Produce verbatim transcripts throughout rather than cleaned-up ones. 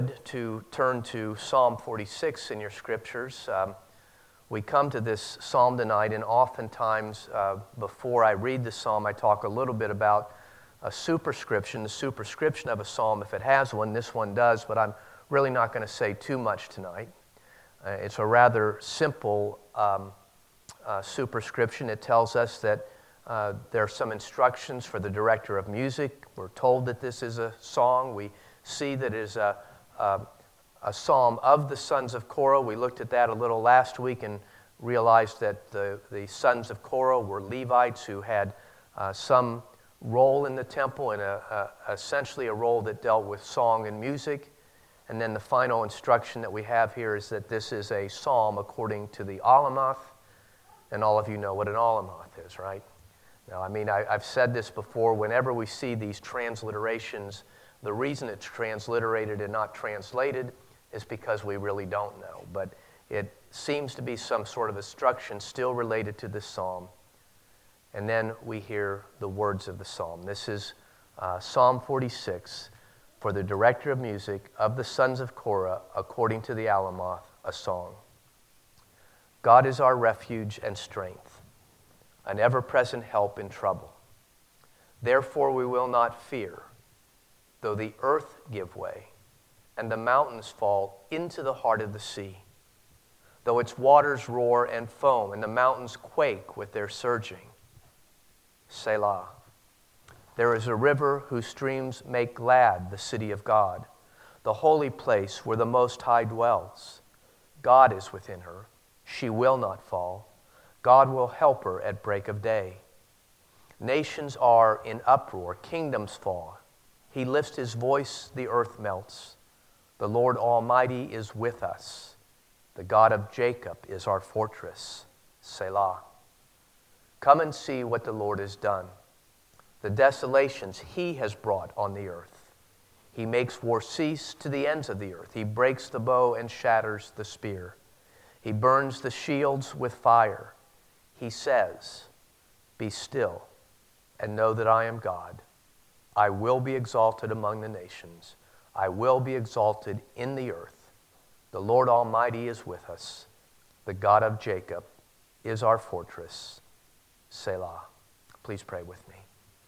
to turn to Psalm forty-six in your scriptures. Um, we come to this psalm tonight, and oftentimes uh, before I read the psalm, I talk a little bit about a superscription, the superscription of a psalm, if it has one. This one does, but I'm really not going to say too much tonight. Uh, it's a rather simple um, uh, superscription. It tells us that uh, there are some instructions for the director of music. We're told that this is a song. We see that it is a Uh, a psalm of the sons of Korah. We looked at that a little last week and realized that the, the sons of Korah were Levites who had uh, some role in the temple, and a, a, essentially a role that dealt with song and music. And then the final instruction that we have here is that this is a psalm according to the Alamoth, and all of you know what an Alamoth is, right? Now, I mean, I, I've said this before, whenever we see these transliterations, the reason it's transliterated and not translated is because we really don't know. But it seems to be some sort of instruction still related to this psalm. And then we hear the words of the psalm. This is uh, Psalm forty-six, for the director of music of the sons of Korah, according to the Alamoth, a song. God is our refuge and strength, an ever-present help in trouble. Therefore we will not fear, though the earth give way, and the mountains fall into the heart of the sea, though its waters roar and foam, and the mountains quake with their surging. Selah. There is a river whose streams make glad the city of God, the holy place where the Most High dwells. God is within her. She will not fall. God will help her at break of day. Nations are in uproar. Kingdoms fall. He lifts his voice, the earth melts. The Lord Almighty is with us. The God of Jacob is our fortress. Selah. Come and see what the Lord has done, the desolations he has brought on the earth. He makes war cease to the ends of the earth. He breaks the bow and shatters the spear. He burns the shields with fire. He says, "Be still and know that I am God. I will be exalted among the nations. I will be exalted in the earth. The Lord Almighty is with us. The God of Jacob is our fortress." Selah. Please pray with me.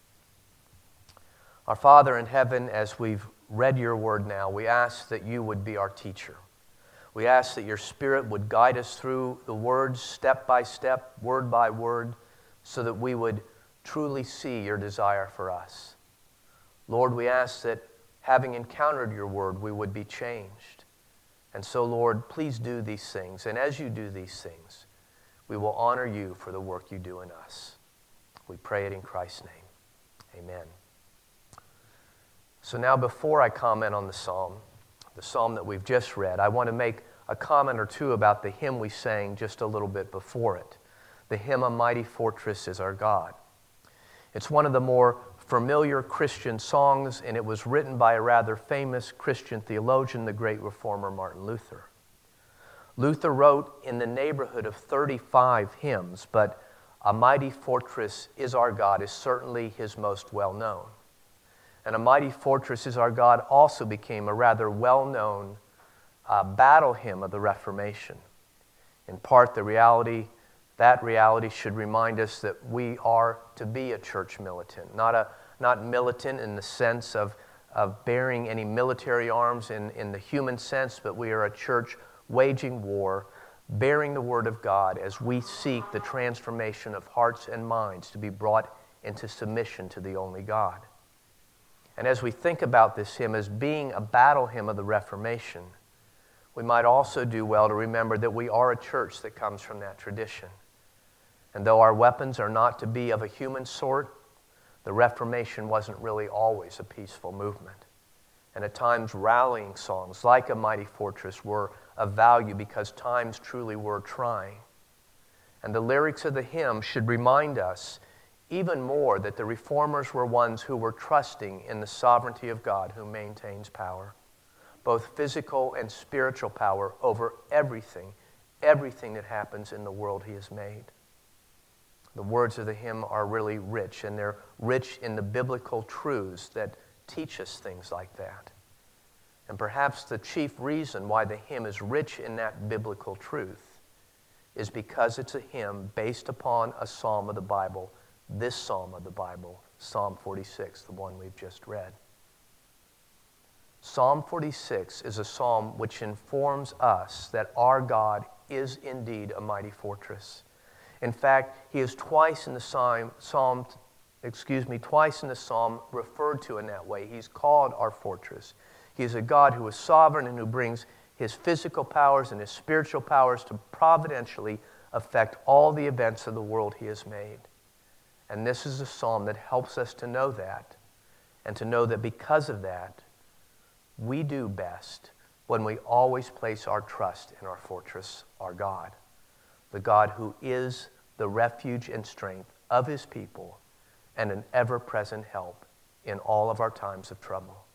Our Father in heaven, as we've read your word now, we ask that you would be our teacher. We ask that your Spirit would guide us through the words step by step, word by word, so that we would truly see your desire for us. Lord, we ask that having encountered your word, we would be changed. And so, Lord, please do these things. And as you do these things, we will honor you for the work you do in us. We pray it in Christ's name. Amen. So now, before I comment on the psalm, the psalm that we've just read, I want to make a comment or two about the hymn we sang just a little bit before it. The hymn, "A Mighty Fortress is Our God." It's one of the more familiar Christian songs, and it was written by a rather famous Christian theologian, the great reformer Martin Luther. Luther wrote in the neighborhood of thirty-five hymns, but "A Mighty Fortress is Our God" is certainly his most well-known. And "A Mighty Fortress is Our God" also became a rather well-known uh, battle hymn of the Reformation. In part, the reality That reality should remind us that we are to be a church militant, not a not militant in the sense of, of bearing any military arms in, in the human sense, but we are a church waging war, bearing the word of God as we seek the transformation of hearts and minds to be brought into submission to the only God. And as we think about this hymn as being a battle hymn of the Reformation, we might also do well to remember that we are a church that comes from that tradition. And though our weapons are not to be of a human sort, the Reformation wasn't really always a peaceful movement. And at times rallying songs like "A Mighty Fortress" were of value because times truly were trying. And the lyrics of the hymn should remind us even more that the reformers were ones who were trusting in the sovereignty of God who maintains power, both physical and spiritual power over everything, everything that happens in the world he has made. The words of the hymn are really rich, and they're rich in the biblical truths that teach us things like that. And perhaps the chief reason why the hymn is rich in that biblical truth is because it's a hymn based upon a psalm of the Bible, this psalm of the Bible, Psalm forty-six, the one we've just read. Psalm forty-six is a psalm which informs us that our God is indeed a mighty fortress. In fact, he is twice in the psalm, psalm, excuse me, twice in the psalm referred to in that way. He's called our fortress. He is a God who is sovereign and who brings his physical powers and his spiritual powers to providentially affect all the events of the world he has made. And this is a psalm that helps us to know that, and to know that because of that, we do best when we always place our trust in our fortress, our God, the God who is the refuge and strength of his people and an ever-present help in all of our times of trouble.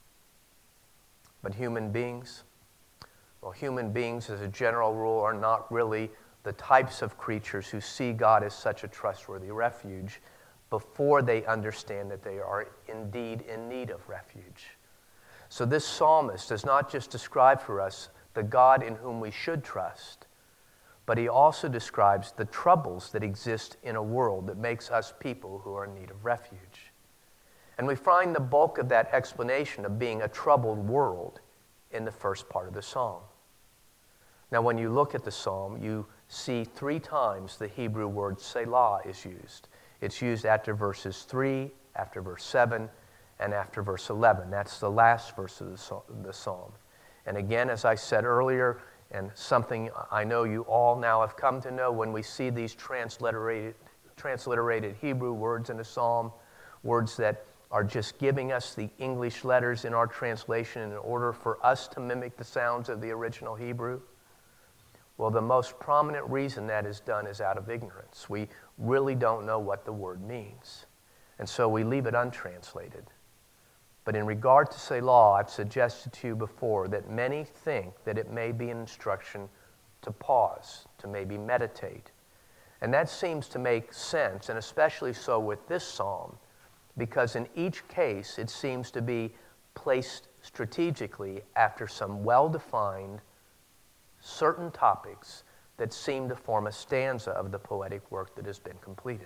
But human beings, well, human beings as a general rule are not really the types of creatures who see God as such a trustworthy refuge before they understand that they are indeed in need of refuge. So this psalmist does not just describe for us the God in whom we should trust, but he also describes the troubles that exist in a world that makes us people who are in need of refuge. And we find the bulk of that explanation of being a troubled world in the first part of the psalm. Now, when you look at the psalm, you see three times the Hebrew word Selah is used. It's used after verses three, after verse seven, and after verse eleven. That's the last verse of the psalm. And again, as I said earlier, and something I know you all now have come to know, when we see these transliterated, transliterated Hebrew words in a psalm, words that are just giving us the English letters in our translation in order for us to mimic the sounds of the original Hebrew, well, the most prominent reason that is done is out of ignorance. We really don't know what the word means, and so we leave it untranslated. But in regard to Selah, I've suggested to you before that many think that it may be an instruction to pause, to maybe meditate. And that seems to make sense, and especially so with this psalm, because in each case it seems to be placed strategically after some well-defined certain topics that seem to form a stanza of the poetic work that has been completed.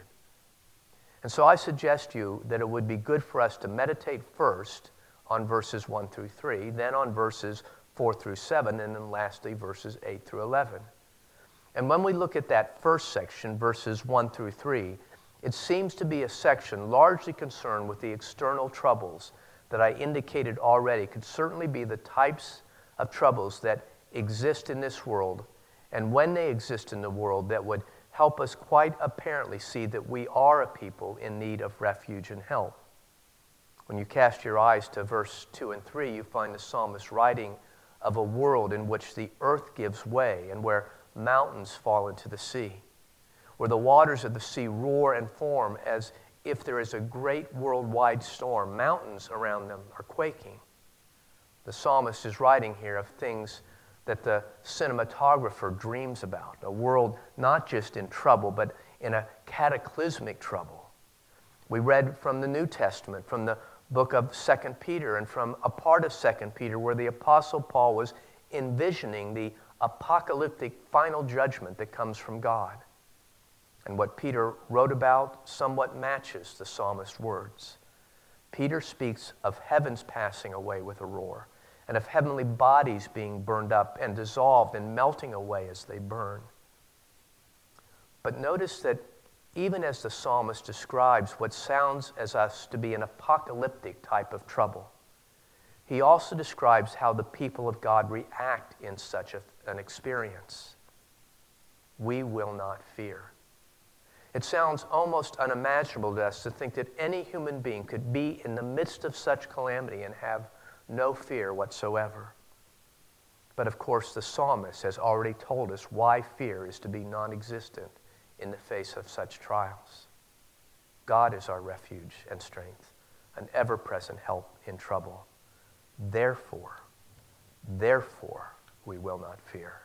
And so I suggest to you that it would be good for us to meditate first on verses one through three, then on verses four through seven, and then lastly verses eight through eleven. And when we look at that first section, verses one through three, it seems to be a section largely concerned with the external troubles that I indicated already could certainly be the types of troubles that exist in this world, and when they exist in the world, that would help us quite apparently see that we are a people in need of refuge and help. When you cast your eyes to verse two and three, you find the psalmist writing of a world in which the earth gives way and where mountains fall into the sea, where the waters of the sea roar and form as if there is a great worldwide storm. Mountains around them are quaking. The psalmist is writing here of things that the cinematographer dreams about, a world not just in trouble, but in a cataclysmic trouble. We read from the New Testament, from the book of Second Peter, and from a part of Second Peter where the Apostle Paul was envisioning the apocalyptic final judgment that comes from God. And what Peter wrote about somewhat matches the psalmist's words. Peter speaks of heavens passing away with a roar, and of heavenly bodies being burned up and dissolved and melting away as they burn. But notice that even as the psalmist describes what sounds as us to be an apocalyptic type of trouble, he also describes how the people of God react in such a, an experience. We will not fear. It sounds almost unimaginable to us to think that any human being could be in the midst of such calamity and have no fear whatsoever. But of course, the psalmist has already told us why fear is to be non-existent in the face of such trials. God is our refuge and strength, an ever-present help in trouble. Therefore, therefore, we will not fear.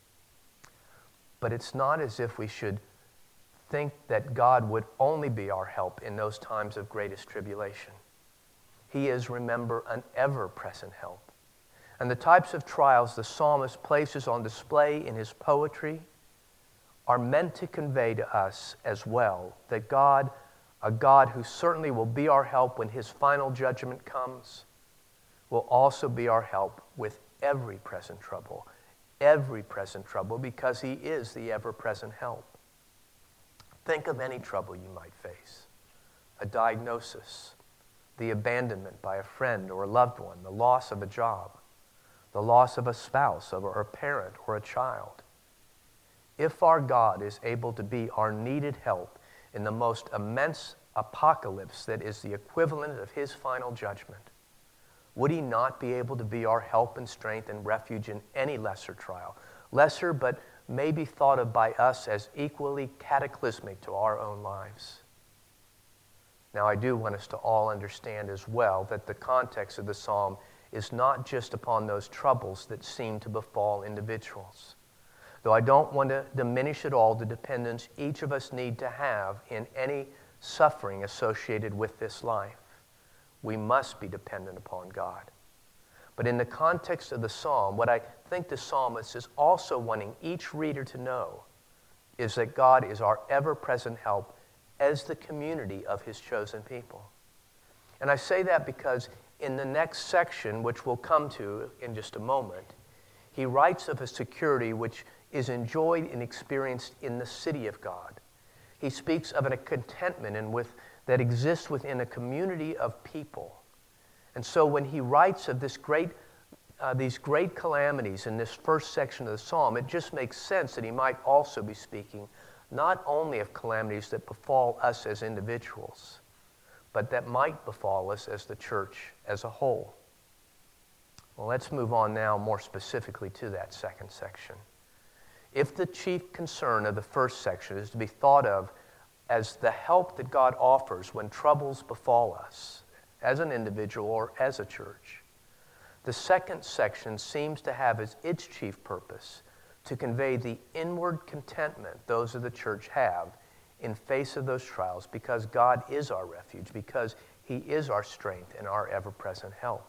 But it's not as if we should think that God would only be our help in those times of greatest tribulation. He is, remember, an ever-present help. And the types of trials the psalmist places on display in his poetry are meant to convey to us as well that God, a God who certainly will be our help when his final judgment comes, will also be our help with every present trouble, every present trouble, because he is the ever-present help. Think of any trouble you might face: a diagnosis, the abandonment by a friend or a loved one, the loss of a job, the loss of a spouse or a parent or a child. If our God is able to be our needed help in the most immense apocalypse that is the equivalent of his final judgment, would he not be able to be our help and strength and refuge in any lesser trial? Lesser, but maybe thought of by us as equally cataclysmic to our own lives. Now, I do want us to all understand as well that the context of the psalm is not just upon those troubles that seem to befall individuals. Though I don't want to diminish at all the dependence each of us need to have in any suffering associated with this life. We must be dependent upon God. But in the context of the psalm, what I think the psalmist is also wanting each reader to know is that God is our ever-present help as the community of his chosen people. And I say that because in the next section, which we'll come to in just a moment, he writes of a security which is enjoyed and experienced in the city of God. He speaks of a contentment and with that exists within a community of people. And so when he writes of this great, uh, these great calamities in this first section of the psalm, it just makes sense that he might also be speaking not only of calamities that befall us as individuals, but that might befall us as the church as a whole. Well, let's move on now more specifically to that second section. If the chief concern of the first section is to be thought of as the help that God offers when troubles befall us, as an individual or as a church, the second section seems to have as its chief purpose to convey the inward contentment those of the church have in face of those trials, because God is our refuge, because he is our strength and our ever-present help.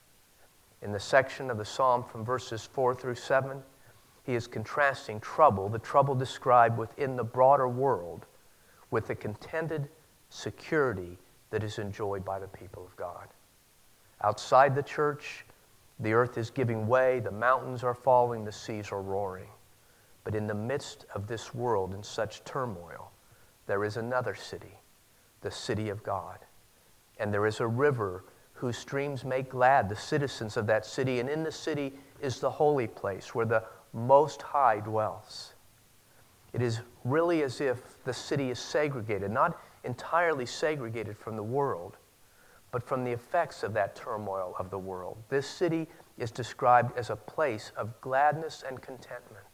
In the section of the psalm from verses four through seven, he is contrasting trouble, the trouble described within the broader world, with the contented security that is enjoyed by the people of God. Outside the church, the earth is giving way, the mountains are falling, the seas are roaring. But in the midst of this world in such turmoil, there is another city, the city of God. And there is a river whose streams make glad the citizens of that city. And in the city is the holy place where the Most High dwells. It is really as if the city is segregated, not entirely segregated from the world, but from the effects of that turmoil of the world. This city is described as a place of gladness and contentment.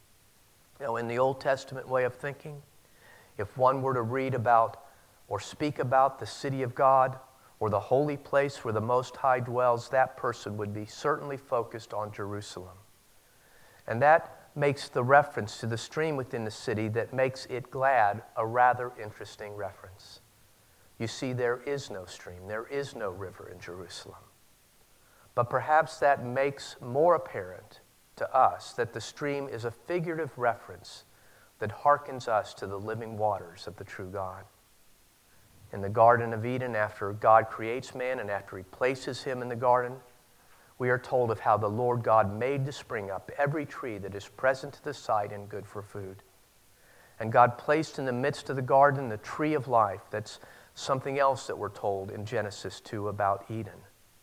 You know, in the Old Testament way of thinking, if one were to read about or speak about the city of God or the holy place where the Most High dwells, that person would be certainly focused on Jerusalem. And that makes the reference to the stream within the city that makes it glad a rather interesting reference. You see, there is no stream, there is no river in Jerusalem. But perhaps that makes more apparent to us that the stream is a figurative reference that hearkens us to the living waters of the true God. In the Garden of Eden, after God creates man and after he places him in the garden, we are told of how the Lord God made to spring up every tree that is present to the sight and good for food. And God placed in the midst of the garden the tree of life. That's something else that we're told in Genesis two about Eden.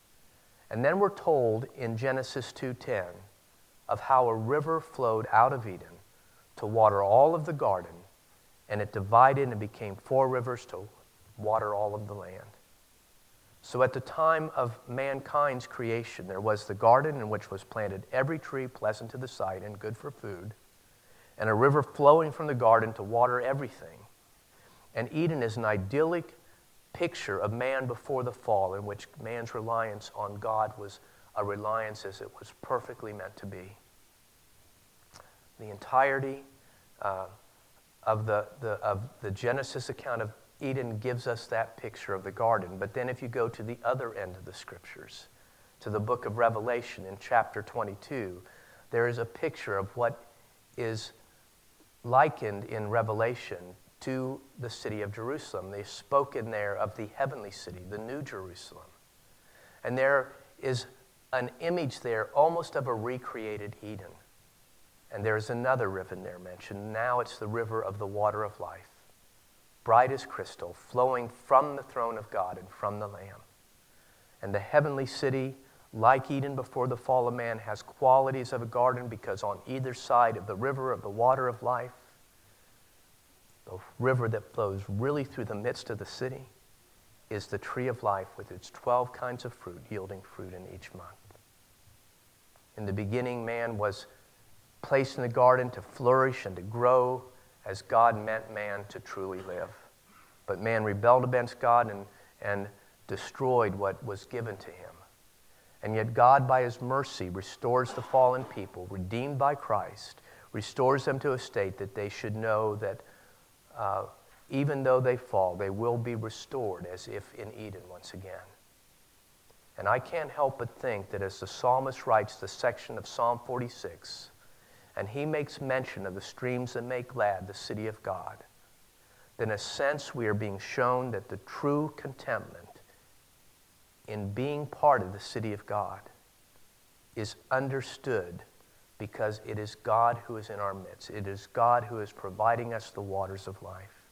And then we're told in Genesis two ten of how a river flowed out of Eden to water all of the garden, and it divided and became four rivers to water all of the land. So at the time of mankind's creation, there was the garden in which was planted every tree pleasant to the sight and good for food, and a river flowing from the garden to water everything. And Eden is an idyllic picture of man before the fall, in which man's reliance on God was a reliance as it was perfectly meant to be. The entirety uh, of, the, the, of the Genesis account of Eden gives us that picture of the garden. But then if you go to the other end of the scriptures, to the book of Revelation in chapter twenty-two, there is a picture of what is likened in Revelation to the city of Jerusalem. They've spoken there of the heavenly city, the New Jerusalem. And there is an image there almost of a recreated Eden. And there's another river there mentioned. Now it's the river of the water of life, bright as crystal, flowing from the throne of God and from the Lamb. And the heavenly city, like Eden before the fall of man, has qualities of a garden because on either side of the river of the water of life, the river that flows really through the midst of the city, is the tree of life with its twelve kinds of fruit, yielding fruit in each month. In the beginning, man was placed in the garden to flourish and to grow as God meant man to truly live. But man rebelled against God and, and destroyed what was given to him. And yet God, by his mercy, restores the fallen people, redeemed by Christ, restores them to a state that they should know that uh, even though they fall, they will be restored as if in Eden once again. And I can't help but think that as the psalmist writes the section of Psalm forty-six, and he makes mention of the streams that make glad the city of God, that in a sense we are being shown that the true contentment in being part of the city of God is understood because it is God who is in our midst. It is God who is providing us the waters of life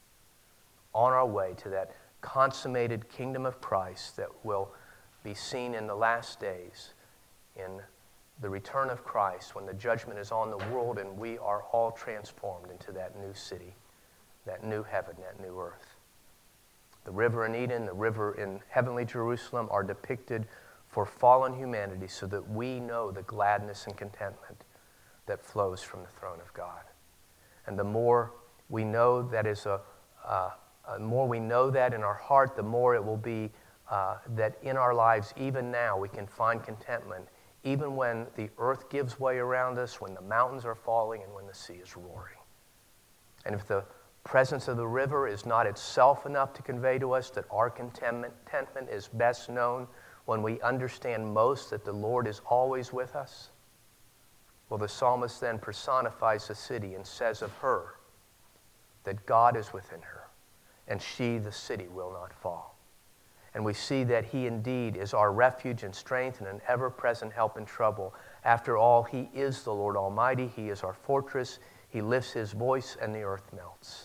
on our way to that consummated kingdom of Christ that will be seen in the last days, in the return of Christ, when the judgment is on the world and we are all transformed into that new city, that new heaven, that new earth. The river in Eden, the river in heavenly Jerusalem are depicted for fallen humanity so that we know the gladness and contentment that flows from the throne of God. And the more we know that is a, uh, the more we know that in our heart, the more it will be uh, that in our lives, even now, we can find contentment, even when the earth gives way around us, when the mountains are falling, and when the sea is roaring. And if the presence of the river is not itself enough to convey to us that our contentment, contentment is best known when we understand most that the Lord is always with us, well, the psalmist then personifies the city and says of her that God is within her, and she, the city, will not fall. And we see that he indeed is our refuge and strength and an ever-present help in trouble. After all, he is the Lord Almighty. He is our fortress. He lifts his voice and the earth melts.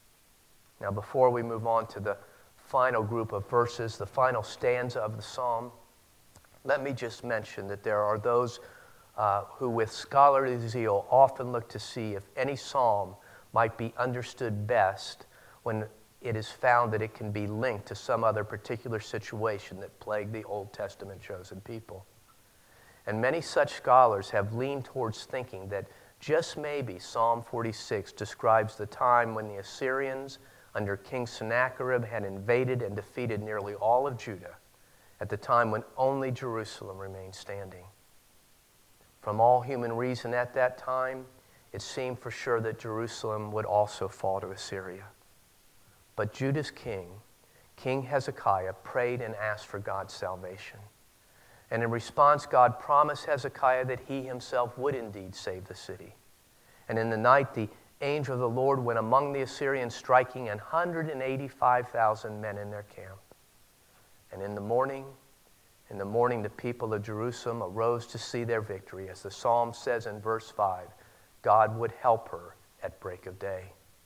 Now, before we move on to the final group of verses, the final stanza of the psalm, let me just mention that there are those uh, who with scholarly zeal often look to see if any psalm might be understood best when it is found that it can be linked to some other particular situation that plagued the Old Testament chosen people. And many such scholars have leaned towards thinking that just maybe Psalm forty-six describes the time when the Assyrians under King Sennacherib had invaded and defeated nearly all of Judah at the time when only Jerusalem remained standing. From all human reason at that time, it seemed for sure that Jerusalem would also fall to Assyria. But Judah's king, King Hezekiah, prayed and asked for God's salvation. And in response, God promised Hezekiah that he himself would indeed save the city. And in the night, the angel of the Lord went among the Assyrians, striking one hundred eighty-five thousand men in their camp. And in the morning, in the morning, the people of Jerusalem arose to see their victory. As the psalm says in verse five, God would help her at break of day.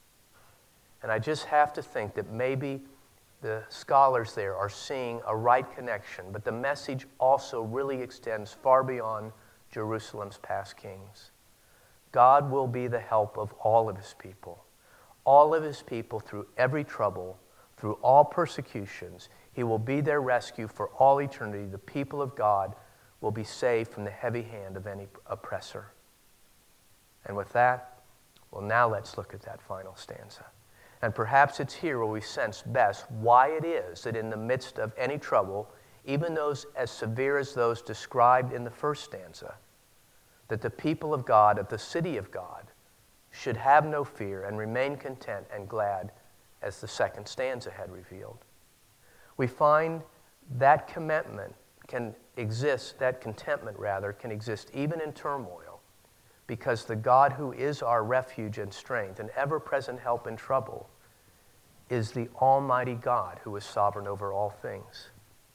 And I just have to think that maybe the scholars there are seeing a right connection, but the message also really extends far beyond Jerusalem's past kings. God will be the help of all of his people. All of his people through every trouble, through all persecutions. He will be their rescue for all eternity. The people of God will be saved from the heavy hand of any oppressor. And with that, well, now let's look at that final stanza. And perhaps it's here where we sense best why it is that in the midst of any trouble, even those as severe as those described in the first stanza, that the people of God, of the city of God, should have no fear and remain content and glad, as the second stanza had revealed. We find that commitment can exists, that contentment rather, can exist even in turmoil, because the God who is our refuge and strength and ever-present help in trouble is the Almighty God who is sovereign over all things.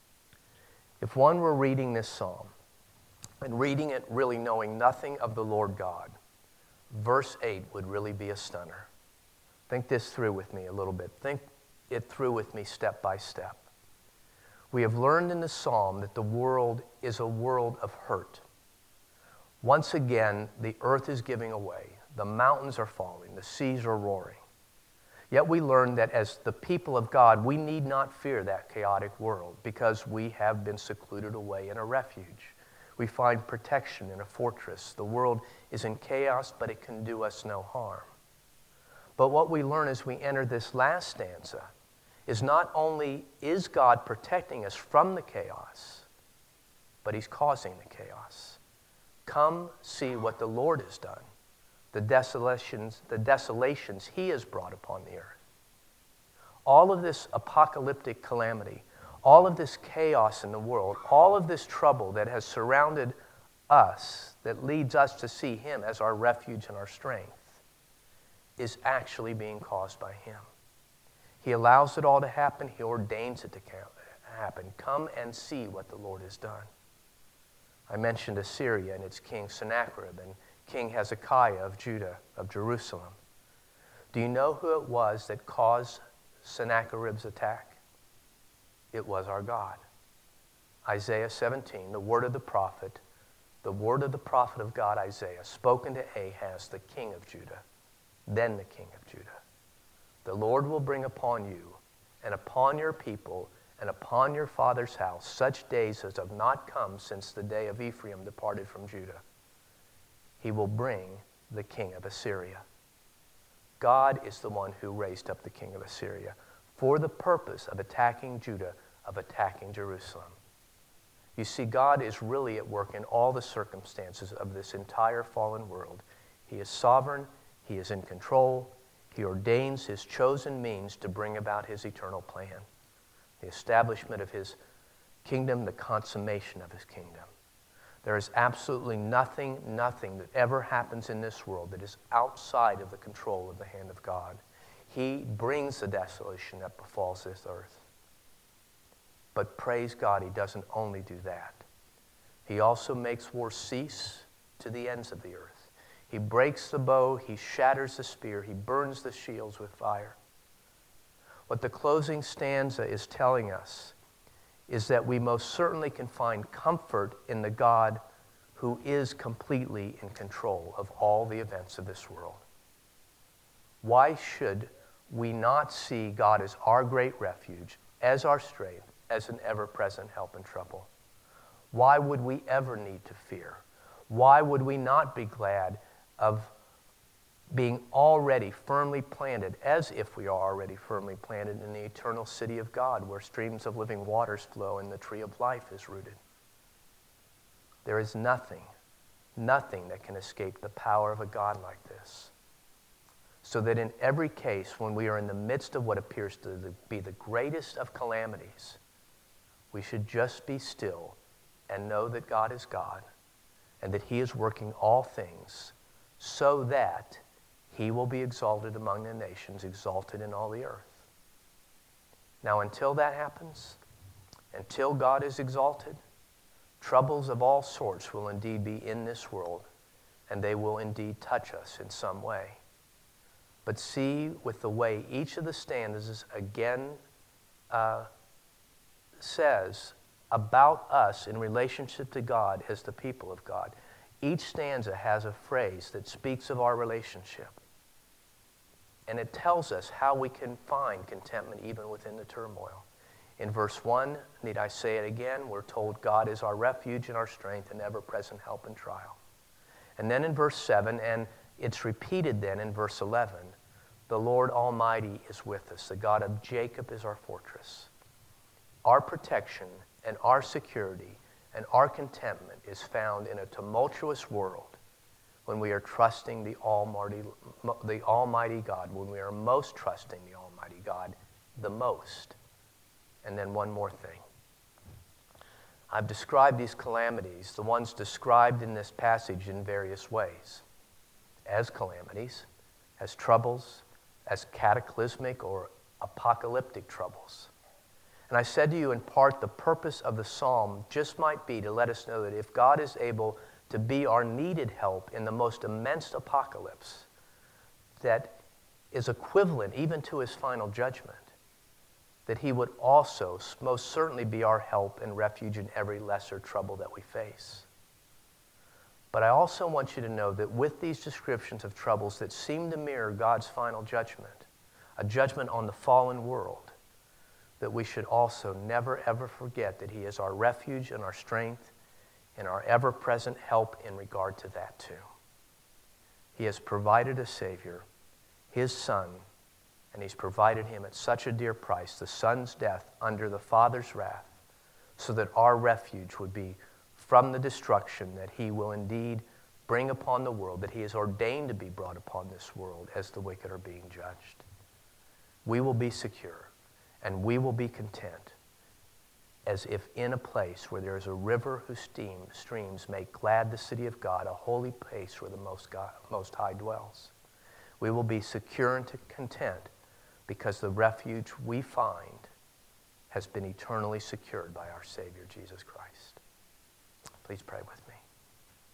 If one were reading this psalm and reading it really knowing nothing of the Lord God, verse eight would really be a stunner. Think this through with me a little bit. Think it through with me step by step. We have learned in the psalm that the world is a world of hurt. Once again, the earth is giving away. The mountains are falling. The seas are roaring. Yet we learn that as the people of God, we need not fear that chaotic world because we have been secluded away in a refuge. We find protection in a fortress. The world is in chaos, but it can do us no harm. But what we learn as we enter this last stanza is not only is God protecting us from the chaos, but he's causing the chaos. Come see what the Lord has done, the desolations, the desolations he has brought upon the earth. All of this apocalyptic calamity, all of this chaos in the world, all of this trouble that has surrounded us, that leads us to see him as our refuge and our strength, is actually being caused by him. He allows it all to happen. He ordains it to happen. Come and see what the Lord has done. I mentioned Assyria and its king Sennacherib and King Hezekiah of Judah, of Jerusalem. Do you know who it was that caused Sennacherib's attack? It was our God. Isaiah seventeen, the word of the prophet, the word of the prophet of God, Isaiah, spoken to Ahaz, the king of Judah, then the king of Judah. The Lord will bring upon you and upon your people and upon your father's house such days as have not come since the day of Ephraim departed from Judah. He will bring the king of Assyria. God is the one who raised up the king of Assyria for the purpose of attacking Judah, of attacking Jerusalem. You see, God is really at work in all the circumstances of this entire fallen world. He is sovereign. He is in control. He ordains his chosen means to bring about his eternal plan, the establishment of his kingdom, the consummation of his kingdom. There is absolutely nothing, nothing that ever happens in this world that is outside of the control of the hand of God. He brings the desolation that befalls this earth. But praise God, he doesn't only do that. He also makes war cease to the ends of the earth. He breaks the bow, he shatters the spear, he burns the shields with fire. What the closing stanza is telling us is that we most certainly can find comfort in the God who is completely in control of all the events of this world. Why should we not see God as our great refuge, as our strength, as an ever-present help in trouble? Why would we ever need to fear? Why would we not be glad of being already firmly planted, as if we are already firmly planted in the eternal city of God, where streams of living waters flow and the tree of life is rooted? There is nothing, nothing that can escape the power of a God like this. So that in every case, when we are in the midst of what appears to be the greatest of calamities, we should just be still and know that God is God and that he is working all things so that he will be exalted among the nations, exalted in all the earth. Now, until that happens, until God is exalted, troubles of all sorts will indeed be in this world, and they will indeed touch us in some way. But see, with the way each of the stanzas again uh, says about us in relationship to God as the people of God, each stanza has a phrase that speaks of our relationship. And it tells us how we can find contentment even within the turmoil. In verse one, need I say it again? We're told God is our refuge and our strength and ever-present help in trial. And then in verse seven, and it's repeated then in verse eleven, the Lord Almighty is with us. The God of Jacob is our fortress. Our protection and our security and our contentment is found in a tumultuous world when we are trusting the Almighty, the Almighty God, when we are most trusting the Almighty God the most. And then one more thing. I've described these calamities, the ones described in this passage, in various ways. As calamities, as troubles, as cataclysmic or apocalyptic troubles. And I said to you in part, the purpose of the psalm just might be to let us know that if God is able to be our needed help in the most immense apocalypse that is equivalent even to his final judgment, that he would also most certainly be our help and refuge in every lesser trouble that we face. But I also want you to know that with these descriptions of troubles that seem to mirror God's final judgment, a judgment on the fallen world, that we should also never ever forget that he is our refuge and our strength and our ever-present help in regard to that too. He has provided a Savior, his Son, and he's provided him at such a dear price, the Son's death under the Father's wrath, so that our refuge would be from the destruction that he will indeed bring upon the world, that he is ordained to be brought upon this world as the wicked are being judged. We will be secure, and we will be content, as if in a place where there is a river whose steam, streams make glad the city of God, a holy place where the Most, God, Most High dwells. We will be secure and content because the refuge we find has been eternally secured by our Savior, Jesus Christ. Please pray with me.